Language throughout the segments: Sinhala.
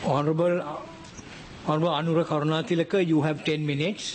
Honorable Anura Karunatilaka, you have 10 minutes.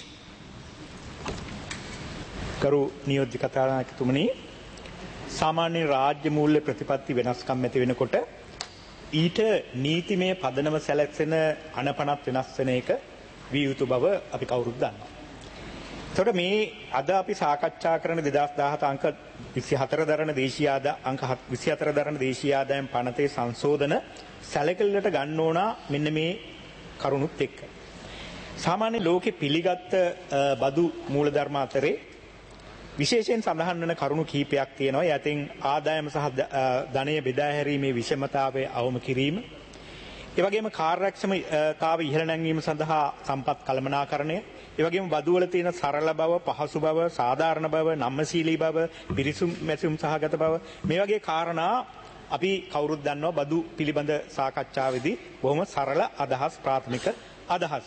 කරු නියෝජ්‍ය කතානායකතුමනි, සාමාන්‍ය රාජ්‍ය මූල්‍ය ප්‍රතිපත්ති වෙනස්කම් ඇති වෙනකොට ඊට නීතිමය පදනම සැලැක්සෙන අනපනත් වෙනස් වෙන එක විය යුතු බව අපි කවුරුත් දන්නවා. එතකොට මේ අද අපි සාකච්ඡා කරන 2017 අංක 24 දරන දේශීය අංක 24 දරන දේශීය ආදායම් පනතේ සංශෝධන සැලකිල්ලට ගන්න ඕන මෙන්න මේ කරුණුත් එක්ක. සාමාන්‍ය ලෝකේ පිළිගත් බදු මූලධර්ම අතරේ විශේෂයෙන් සඳහන් වන කරුණු කීපයක් තියෙනවා. ඒ අතින් ආදායම සහ ධනය බෙදා හැරීමේ විෂමතාවය අවම කිරීම, ඒ වගේම කාර්යක්ෂමතාව ඉහළ නැංවීම සඳහා සම්පත් කළමනාකරණය, ඒ වගේම බදු වල තියෙන සරල බව, පහසු බව, සාධාරණ බව, නම්‍යශීලී බව, පිරිසුම් මැසුම් සහගත බව, මේ වගේ කාරණා අපි කවුරුත් දන්නවා බදු පිළිබඳ සාකච්ඡාවේදී බොහොම සරල අදහස්, ප්‍රාථමික අදහස්.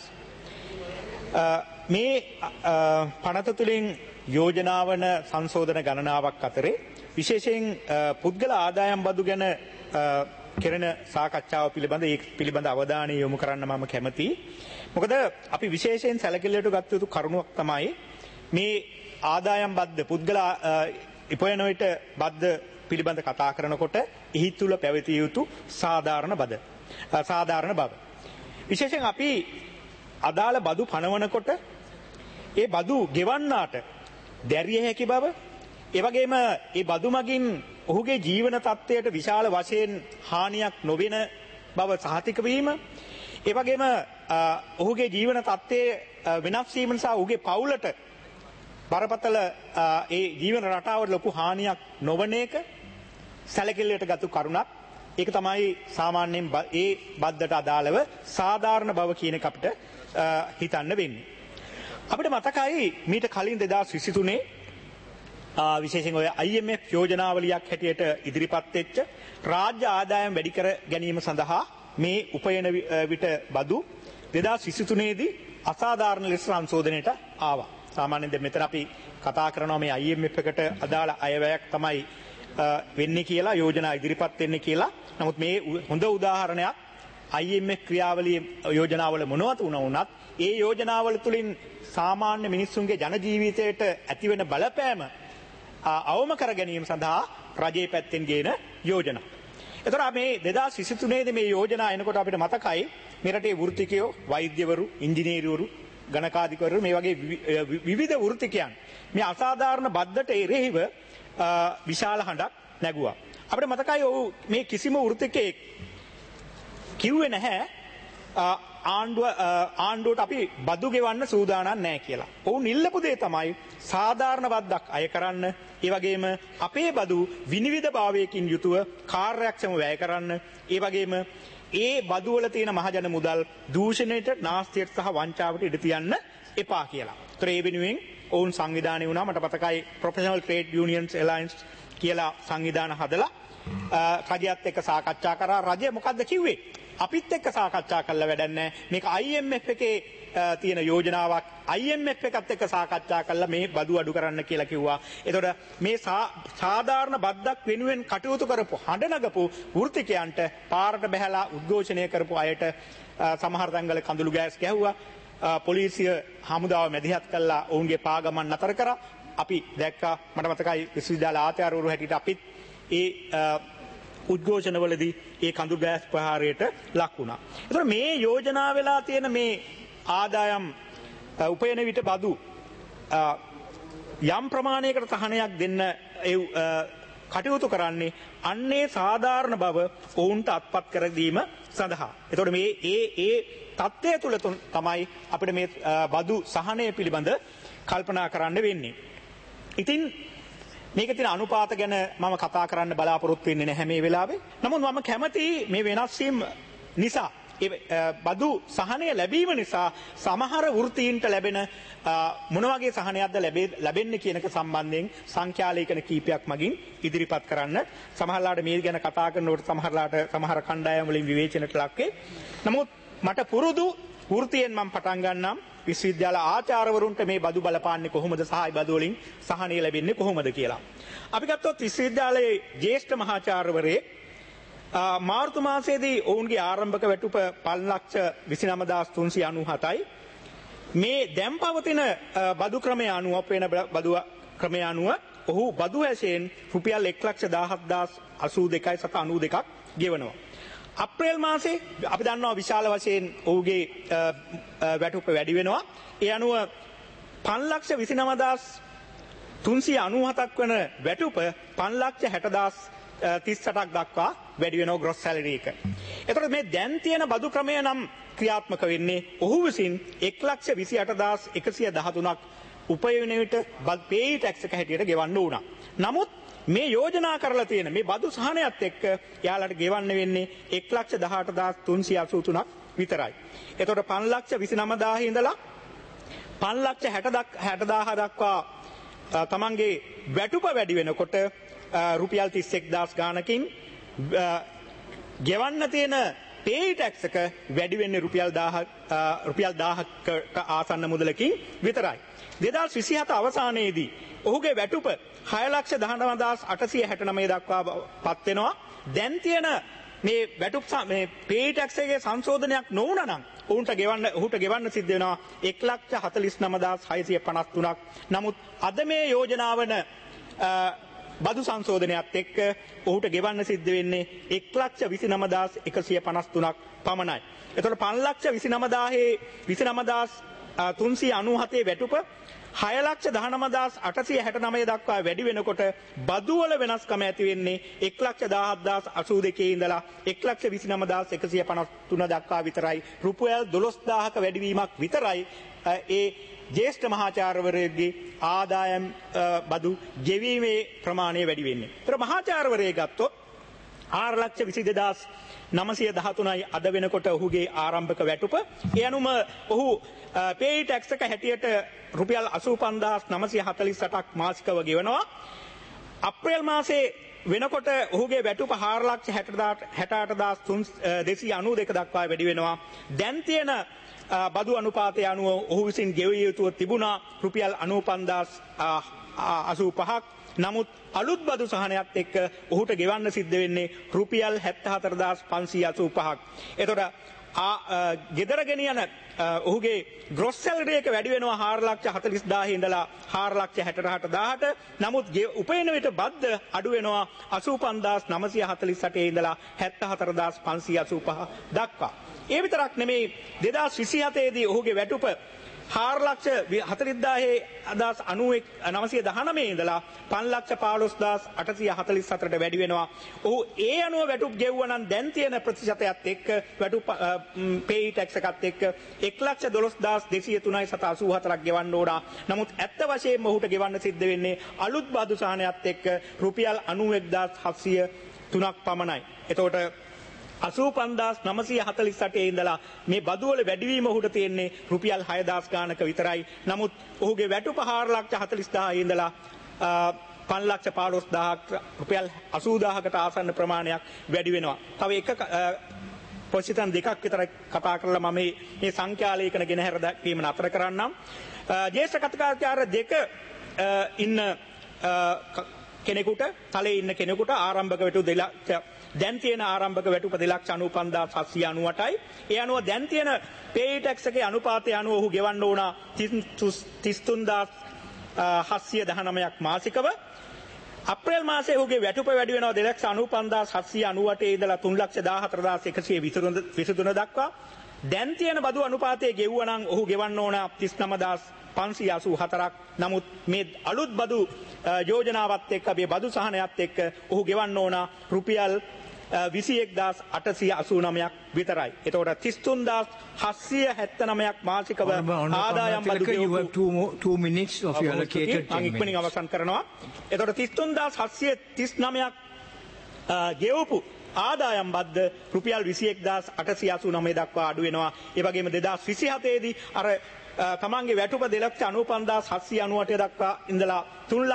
මේ පනත තුළින් යෝජනා වන සංශෝධන ගණනාවක් අතරේ විශේෂයෙන් පුද්ගල ආදායම් බදු ගැන කෙරෙන සාකච්ඡාව පිළිබඳ අවධානය යොමු කරන්න මම කැමතියි. මොකද අපි විශේෂයෙන් සැලකිල්ලට ගත යුතු කරුණක් තමයි මේ ආදායම් බද්ද, පුද්ගල ඉපයන විට බද්ද පිළිබඳ කතා කරනකොට එහි තුල පැවතිය යුතු සාධාරණ බව. විශේෂයෙන් අපි අදාළ බදු පනවනකොට ඒ බදු ගෙවන්නාට දැරිය හැකි බව, ඒ වගේම ඒ බදු මගින් ඔහුගේ ජීවන තත්ත්වයට විශාල වශයෙන් හානියක් නොවන බව සහතික වීම, ඒ වගේම ඔහුගේ ජීවන තත්ත්වයේ වෙනස් වීම නිසා ඔහුගේ පවුලට බරපතල ඒ ජීවන රටාවට ලොකු හානියක් නොවන එක සැලකිල්ලට ගතු කරුණක්. ඒක තමයි සාමාන්‍යයෙන් ඒ බද්දට අදාළව සාධාරණ බව කියන එක අපිට හිතන්න වෙන්නේ. අපිට මතකයි මීට කලින් 2023 විශේෂයෙන් ඔය IMF යෝජනාවලියක් හැටියට ඉදිරිපත් වෙච්ච රාජ්‍ය ආදායම් වැඩි කර ගැනීම සඳහා මේ උපයන විට බදු 2023 දී අසාධාරණ ලෙස සංශෝධනයට ආවා. සාමාන්‍යයෙන් දැන් මෙතන අපි කතා කරනවා මේ IMF එකට අදාළ අයවැයක් තමයි වෙන්නේ කියලා, යෝජනා ඉදිරිපත් වෙන්නේ කියලා. නමුත් මේ හොඳ උදාහරණයක් IMF ක්‍රියාවලිය යෝජනාවල මොනවත් වුණත් ඒ යෝජනාවල තුලින් සාමාන්‍ය මිනිස්සුන්ගේ ජන ජීවිතයට ඇතිවන බලපෑම අවම කර ගැනීම සඳහා රජයේ පැත්තෙන් ගේන යෝජනා. එතකොට මේ 2023 දී මේ යෝජනා එනකොට අපිට මතකයි මේ රටේ වෘත්තිකයෝ, වෛද්‍යවරු, ඉංජිනේරුවරු, ගණකාධිකවරු, මේ වගේ විවිධ වෘත්තිකයන් මේ අසාධාරණ බද්දට එරෙහිව විශාල හඬක් නැගුවා. අපිට මතකයි ඔව් මේ කිසිම වෘත්තිකයෙක් කිව්වේ නැහැ ආණ්ඩුවට අපි බදු ගෙවන්න සූදානම් නැහැ කියලා. ඔවුන් ඉල්ලපු දේ තමයි සාධාරණ බද්දක් අය කරන්න, ඒ වගේම අපේ බදු විනිවිද භාවයකින් යුතුව කාර්යක්ෂම වැය කරන්න, ඒ වගේම ඒ බදු වල තියෙන මහජන මුදල් දූෂණයට, නාස්තියට සහ වංචාවට ඉඩ තියන්න එපා කියලා. ඒතර ඒ වෙනුවෙන් ඔවුන් සංවිධානය වුණා. මට මතකයි Professional Trade Unions Alliance කියලා සංවිධාන හදලා රජයත් එක්ක සාකච්ඡා කරා. රජය මොකද්ද කිව්වේ? අපිත් එක්ක සාකච්ඡා කළා වැඩක් නැහැ. මේක IMF එකේ තියෙන යෝජනාවක්. IMF එකත් එක්ක සාකච්ඡා කළා මේ බදු අඩු කරන්න කියලා කිව්වා. එතකොට මේ සාධාරණ බද්දක් වෙනුවෙන් කටයුතු කරපු, හඬ නගපු වෘත්තිකයන්ට පාරට බහැලා උද්ඝෝෂණය කරපු අයට සමහර තැන්වල කඳුළු ගෑස් ගැහුවා. පොලිසිය හමුදාව මැදිහත් කළා, ඔවුන්ගේ පාගමන් නතර කරා. අපි දැක්කා, මට මතකයි විශ්වවිද්‍යාල ආචාර්යවරු හැටියට අපිත් ඒ උද්ඝෝෂණවලදී ඒ කඳු ගෑස් ප්‍රහාරයට ලක් වුණා. ඒතර මේ යෝජනා වෙලා තියෙන මේ ආදායම් උපයන විට බදු යම් ප්‍රමාණයකට තහනයක් දෙන්න කටයුතු කරන්නේ අන්නේ සාධාරණ බව ඔවුන්ට අත්පත් කර දීම සඳහා. එතකොට මේ ඒ තත්ත්වය තුළ තමයි අපිට මේ බදු සහනය පිළිබඳ කල්පනා කරන්න වෙන්නේ. ඉතින් මේක තියෙන අනුපාත ගැන මම කතා කරන්න බලාපොරොත්තු වෙන්නේ නැහැ මේ වෙලාවේ. නමුත් මම කැමතියි මේ වෙනස් වීම නිසා, බදු සහනය ලැබීම නිසා සමහර වෘත්තීන්ට ලැබෙන මොන වගේ සහනයක්ද ලැබෙන්නේ කියන එක සම්බන්ධයෙන් සංඛ්‍යාලේඛන කීපයක් මගින් ඉදිරිපත් කරන්න. සමහරලාට මේ ගැන කතා කරනකොට සමහර කණ්ඩායම් වලින් විවේචනයට ලක් වේ. නමුත් මට පුරුදු වෘත්තියෙන් මම පටන් ගන්නම් විශ්වවිද්‍යාල ආචාර්යවරුන්ට මේ බදු බලපාන්නේ කොහොමද සහ ඒ බදු වලින් සහනය ලැබෙන්නේ කොහොමද කියලා. අපි ගත්තොත් විශ්වවිද්‍යාලයේ ජ්‍යෙෂ්ඨ මහාචාර්යවරයෙක් මාර්තු මාසයේදී ඔවුන්ගේ ආරම්භක වැටුප 5,29,397යි. මේ දැන් පවතින බදු ක්‍රමය අනුව අපේන බදු ක්‍රමය අනුව ඔහු බදු හැෂයෙන් රුපියල් 1,17,082.92ක් ගෙවනවා. අප්‍රේල් මාසේ අපි දන්නවා විශාල වශයෙන් ඔහුගේ වැටුප වැඩි වෙනවා. ඒ අනුව 5,29,397ක් වන වැටුප 5,60,038ක් දක්වා වැඩි වෙනවා ග්‍රොස් සැලරි එක. එතකොට මේ දැන් තියෙන බදු ක්‍රමය නම් ක්‍රියාත්මක වෙන්නේ ඔහු විසින් 1,28,113ක් උපයන විට පේයි ටැක්ස් එක හැටියට ගෙවන්න උනා. නමුත් මේ යෝජනා කරලා තියෙන මේ බදු සහනයත් එක්ක යාලට ගෙවන්න වෙන්නේ 1,18,383ක් විතරයි. එතකොට 5,29,000 ඉඳලා 5,60,000 දක්වා තමන්ගේ වැටුප වැඩි වෙනකොට රුපියල් 31,000 ගානකින් ගෙවන්න තියෙන පේයි ටැක්ස් එක වැඩි වෙන්නේ රුපියල් 1000ක ආසන්න මුදලකින් විතරයි. 2027 අවසානයේදී ඔහුගේ වැටුප 6,19,869 දක්වා පත් වෙනවා. දැන් තියෙන මේ වැටුප් මේ පේයි ටැක්ස් එකේ සංශෝධනයක් නොවුණා නම් ඔහුට ගෙවන්න සිද්ධ වෙනවා 1,49,653ක්. නමුත් අද මේ යෝජනාවන බදු සංශෝධනයත් එක්ක ඔහුට ගෙවන්න සිද්ධ වෙන්නේ 1,29,153ක් පමණයි. එතකොට 5,29,397 වැටුප 6,19,869 දක්වා වැඩි වෙනකොට බදුවල වෙනස්කම ඇති වෙන්නේ 1,17,082 ඉඳලා 1,29,153 දක්වා විතරයි. රුපියල් 12,000ක වැඩිවීමක් විතරයි ඒ ජේෂ්ඨ මහාචාර්යවරයෙක්ගේ ආදායම් බදු ගෙවීමේ ප්‍රමාණය වැඩි වෙන්නේ. ඒතර මහාචාර්යවරයෙක් ගත්තොත් 4,22,913යි අද වෙනකොට ඔහුගේ ආරම්භක වැටුප. ඒ අනුව ඔහු පේයි ටැක්ස් එක හැටියට රුපියල් 85,948ක් මාසිකව ගෙවනවා. අප්‍රේල් මාසේ වෙනකොට ඔහුගේ වැටුප 4,68,292 දක්වා වැඩි වෙනවා. දැන් තියෙන බදු අනුපාතය අනුව ඔහු විසින් ගෙවිය යුතුව තිබුණා රුපියල් 95,085ක්. නමුත් අලුත් බදු සහනයත් එක්ක ඔහුට ගෙවන්න සිද්ධ වෙන්නේ රුපියල් 74,585ක්. එතකොට ගෙදර ගෙනියන ඔහුගේ ග්‍රොස් සැලරි එක වැඩි වෙනවා 4,40,000 ඉඳලා 4,68,000ට. නමුත් උපයන විට බද්ද අඩු වෙනවා 85,948 ඉඳලා 74,585 දක්වා. ඒ විතරක් නෙමෙයි 2027 දී ඔහුගේ වැටුප 4,40,919 ඉඳලා 5,15,844ට වැඩි වෙනවා. ඔහු ඒ අනුව වැටුප් ගෙවුවා නම් දැන් තියෙන ප්‍රතිශතයත් එක්ක වැටුප් පේයි ටැක්ස් එකත් එක්ක 1,12,203.84ක් ගෙවන්න ඕන. නමුත් ඇත්ත වශයෙන්ම ඔහුට ගෙවන්න සිද්ධ වෙන්නේ අලුත් බදු සහනයත් එක්ක රුපියල් 91,703ක් පමණයි. එතකොට 85,948 ඉඳලා මේ බදුවල වැඩිවීම ඔහුට තියෙන්නේ රුපියල් 6,000 ගානක විතරයි. නමුත් ඔහුගේ වැටුප 4,40,000 ඉඳලා 5,15,000ක් රුපියල් 80,000කට ආසන්න ප්‍රමාණයක් වැඩි වෙනවා. තව එක පොසිෂන් දෙකක් විතර කතා කරලා මම මේ සංඛ්‍යාලේඛන ගෙන හැර දැක්වීම නතර කරන්නම්. ජේෂ්ඨ කතිකාචාර්ය දෙක ඉන්න කෙනෙකුට තලයේ ඉන්න කෙනෙකුට ආරම්භක වැටුප 2 ලක්ෂ දැන් තියෙන ආරම්භක වැටුප 2,95,798යි. ඒ අනුව දැන් තියෙන පේයි ටැක්ස් එකේ අනුපාතය අනුව ඔහු ගෙවන්න ඕන 33,719ක් මාසිකව. අප්‍රේල් මාසයේ ඔහුගේ වැටුප වැඩි වෙනවා 2,95,798 ඉඳලා 3,14,123 දක්වා. දැන් තියෙන බදු අනුපාතයේ ගෙවුවා නම් ඔහු ගෙවන්න ඕන 39,584ක්. නමුත් මේ අලුත් බදු යෝජනාවත් එක්ක මේ බදු සහනයත් එක්ක ඔහු ගෙවන්න ඕන රුපියල් 21,889ක් විතරයි. එතකොට 33,779ක් මාසිකව ආදායම් බදු you have 2 minutes of your allocated 10 ඉක්මනින් minutes. අවසන් කරනවා. එතකොට 33,739ක් ගෙවපු ආදායම් බද්ද රුපියල් 21,889 දක්වා අඩු වෙනවා. ඒ වගේම 2027 දී අර තමන්ගේ වැටුප 2,95,798 දක්වා ඉඳලා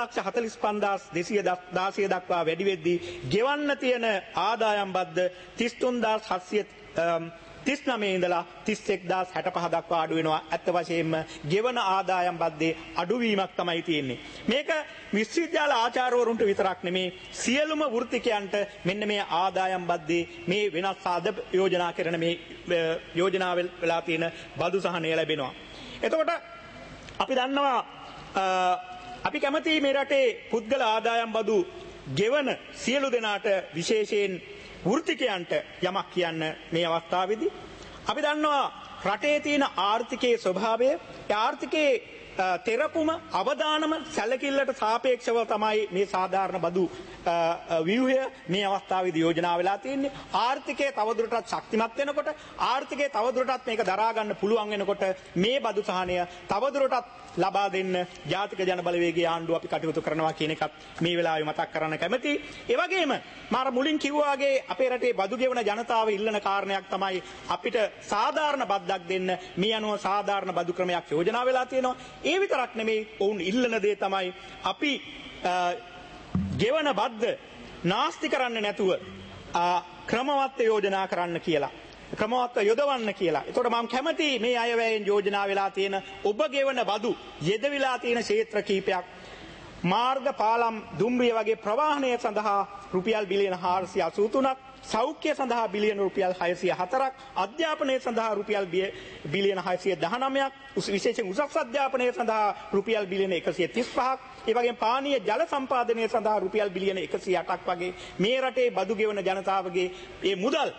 3,45,216 දක්වා වැඩි වෙද්දී ගෙවන්න තියෙන ආදායම් බද්ද 33,730 39 ඉඳලා 31065 දක්වා අඩු වෙනවා. ඇත්ත වශයෙන්ම ගෙවන ආදායම් බද්දේ අඩුවීමක් තමයි තියෙන්නේ. මේක විශ්වවිද්‍යාල ආචාර්යවරුන්ට විතරක් නෙමේ සියලුම වෘත්තිකයන්ට මෙන්න මේ ආදායම් බද්දේ මේ වෙනස් සාද යෝජනා කරන මේ යෝජනා වෙලා තියෙන බදු සහනය ලැබෙනවා. එතකොට අපි දන්නවා අපි කැමති මේ රටේ පුද්ගල ආදායම් බදු ගෙවන සියලු දෙනාට විශේෂයෙන් වෘත්තිකයන්ට යමක් කියන්න මේ අවස්ථාවේදී අපි දන්නවා රටේ තියෙන ආර්ථිකයේ ස්වභාවය ඒ ආර්ථිකයේ තෙරපුම අවදානම සැලකිල්ලට සාපේක්ෂව තමයි මේ සාධාරණ බදු ව්‍යුහය මේ අවස්ථාවේදී යෝජනා වෙලා තියෙන්නේ. ආර්ථිකය තවදුරටත් ශක්තිමත් වෙනකොට ආර්ථිකය තවදුරටත් මේක දරා ගන්න පුළුවන් වෙනකොට මේ බදු සහනය තවදුරටත් ලබා දෙන්න ජාතික ජන බලවේගයේ ආණ්ඩුව අපි කටයුතු කරනවා කියන එකත් මේ වෙලාවේ මතක් කරන්න කැමතියි. ඒ වගේම මම මුලින් කිව්වා වගේ අපේ රටේ බදු ගෙවන ජනතාව ඉල්ලන කාරණයක් තමයි අපිට සාධාරණ බද්දක් දෙන්න. මේ අනුව සාධාරණ බදු ක්‍රමයක් යෝජනා වෙලා තියෙනවා. ඒ විතරක් නෙමෙයි ඔවුන් ඉල්ලන දේ තමයි අපි ගෙවන බද්ද නාස්ති කරන්න නැතුව ක්‍රමවත් යෝජනා කරන්න කියලා. ක්‍රමවත්ව යොදවන්න කියලා. ඒතකොට මම කැමති මේ අයවැයෙන් යෝජනා වෙලා තියෙන ඔබ ගෙවන බදු යෙදවිලා තියෙන ක්ෂේත්‍ර කීපයක් මාර්ග පාලම් දුම්රිය වගේ ප්‍රවාහනය සඳහා රුපියල් බිලියන 483ක් සෞඛ්‍ය සඳහා බිලියන රුපියල් 604ක් අධ්‍යාපනය සඳහා රුපියල් බිලියන 619ක් විශේෂයෙන් උසස් අධ්‍යාපනය සඳහා රුපියල් බිලියන 135ක් ඒ වගේම පානීය ජල සම්පාදනය සඳහා රුපියල් බිලියන 108ක් වගේ මේ රටේ බදු ගෙවන ජනතාවගේ මේ මුදල්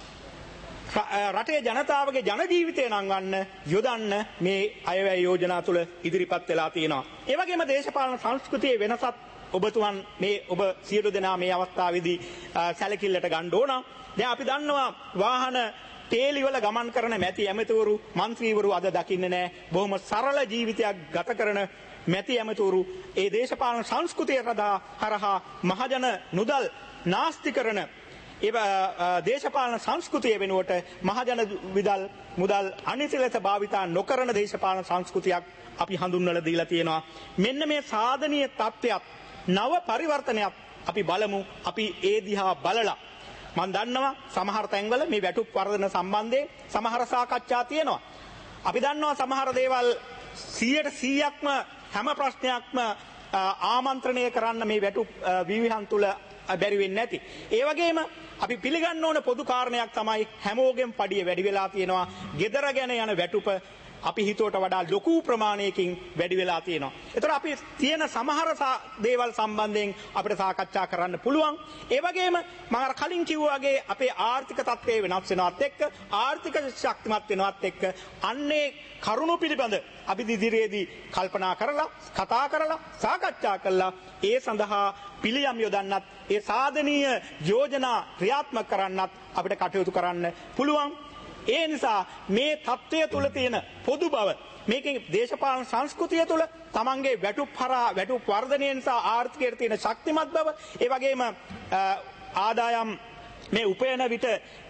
රටේ ජනතාවගේ ජන ජීවිතය නංවන්න යොදන්න මේ අයවැය යෝජනා තුළ ඉදිරිපත් වෙලා තියෙනවා. ඒ වගේම දේශපාලන සංස්කෘතියේ වෙනසත් ඔබතුමන් මේ ඔබ සියලු දෙනා මේ අවස්ථාවේදී සැලකිල්ලට ගන්න ඕන. දැන් අපි දන්නවා වාහන තේලිවල ගමන් කරන මැති ඇමතිවරු മന്ത്രിවරු අද දකින්නේ නැහැ. බොහොම සරල ජීවිතයක් ගත කරන මැති ඇමතිවරු ඒ දේශපාලන සංස්කෘතිය හරහා මහජන නුදල් නාස්ති කරන ඒ දේශපාලන සංස්කෘතිය වෙනුවට මහජන මුදල් අනිසි ලෙස භාවිතා නොකරන දේශපාලන සංස්කෘතියක් අපි හඳුන්වලා දීලා තියෙනවා. මෙන්න මේ සාධනීය තත්ත්වයක් නව පරිවර්තනයක් අපි බලමු. අපි ඒ දිහා බලලා මම දන්නවා සමහර තැන්වල මේ වැටුප් වර්ධන සම්බන්ධයෙන් සමහර සාකච්ඡා තියෙනවා. අපි දන්නවා සමහර දේවල් 100%ක්ම හැම ප්‍රශ්නයක්ම ආමන්ත්‍රණය කරන්න මේ වැටුප් විවිධන් තුල බැරි වෙන්නේ නැති. ඒ වගේම අපි පිළිගන්න ඕන පොදු කාරණයක් තමයි හැමෝගෙම පඩිය වැඩි වෙලා තියෙනවා. gedara ගැන යන වැටුප අපි හිතුවට වඩා ලොකු ප්‍රමාණයකින් වැඩි වෙලා තියෙනවා. ඒතර අපි තියෙන සමහර දේවල් සම්බන්ධයෙන් අපිට සාකච්ඡා කරන්න පුළුවන්. ඒ වගේම මම අර කලින් කිව්වා වගේ අපේ ආර්ථික තත්ත්වය වෙනස් වෙනවත් එක්ක ආර්ථික ශක්තිමත් වෙනවත් එක්ක අන්නේ කරුණු පිළිබඳ අපි ඉදිරියේදී කල්පනා කරලා කතා කරලා සාකච්ඡා කළා ඒ සඳහා පිළියම් යොදන්නත් ඒ සාධනීය යෝජනා ක්‍රියාත්මක කරන්නත් අපිට කටයුතු කරන්න පුළුවන්. ඒ නිසා මේ තත්ත්වය තුළ තියෙන පොදු බව මේකේ දේශපාලන සංස්කෘතිය තුළ තමන්ගේ වැටුප් හරහා වැටුප් වර්ධනය නිසා ආර්ථිකයට තියෙන ශක්තිමත් බව ඒ වගේම ආදායම් මේ උපයන විට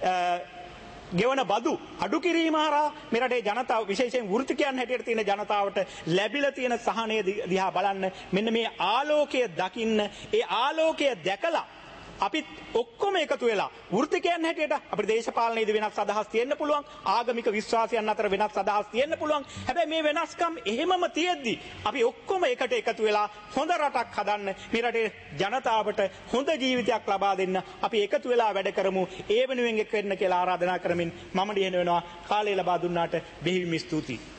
ගෙවන බදු අඩු කිරීම හරහා මේ රටේ ජනතාව විශේෂයෙන් වෘත්තිකයන් හැටියට තියෙන ජනතාවට ලැබිලා තියෙන සහනය දිහා බලන්න මෙන්න මේ ආලෝකය දකින්න ඒ ආලෝකය දැකලා අපි ඔක්කොම එකතු වෙලා වෘත්තිකයන් හැටියට අපේ දේශපාලනයේදී වෙනස් අදහස් තියෙන්න පුළුවන් ආගමික විශ්වාසයන් අතර වෙනස් අදහස් තියෙන්න පුළුවන් හැබැයි මේ වෙනස්කම් එහෙමම තියෙද්දි අපි ඔක්කොම එකට එකතු වෙලා හොඳ රටක් හදන්න මේ රටේ ජනතාවට හොඳ ජීවිතයක් ලබා දෙන්න අපි එකතු වෙලා වැඩ කරමු ඒ වෙනුවෙන් එක් වෙන්න කියලා ආරාධනා කරමින් මම දින වෙනවා කාලය ලබා දුන්නාට බෙහෙවින් ස්තුතියි.